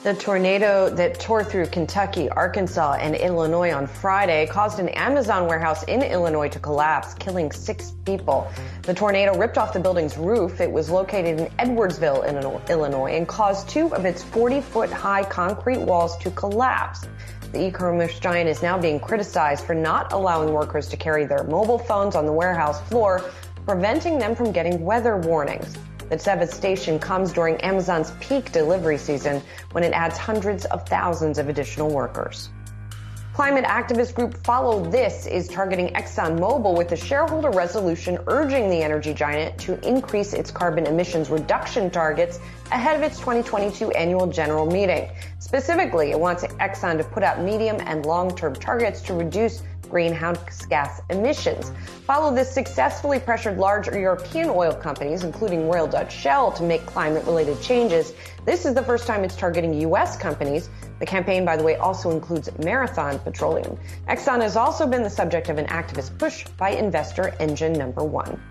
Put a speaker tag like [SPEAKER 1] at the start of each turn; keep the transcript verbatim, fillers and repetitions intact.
[SPEAKER 1] The tornado that tore through Kentucky, Arkansas, and Illinois on Friday caused an Amazon warehouse in Illinois to collapse, killing six people. The tornado ripped off the building's roof. It was located in Edwardsville, Illinois, and caused two of its forty-foot-high concrete walls to collapse. The e-commerce giant is now being criticized for not allowing workers to carry their mobile phones on the warehouse floor, preventing them from getting weather warnings. The devastation comes during Amazon's peak delivery season, when it adds hundreds of thousands of additional workers. Climate activist group Follow This is targeting ExxonMobil with a shareholder resolution urging the energy giant to increase its carbon emissions reduction targets ahead of its twenty twenty-two annual general meeting. Specifically, it wants Exxon to put out medium and long-term targets to reduce greenhouse gas emissions. Follow This successfully pressured large European oil companies, including Royal Dutch Shell, to make climate-related changes. This is the first time it's targeting U S companies. The campaign, by the way, also includes Marathon Petroleum. Exxon has also been the subject of an activist push by investor Engine Number One.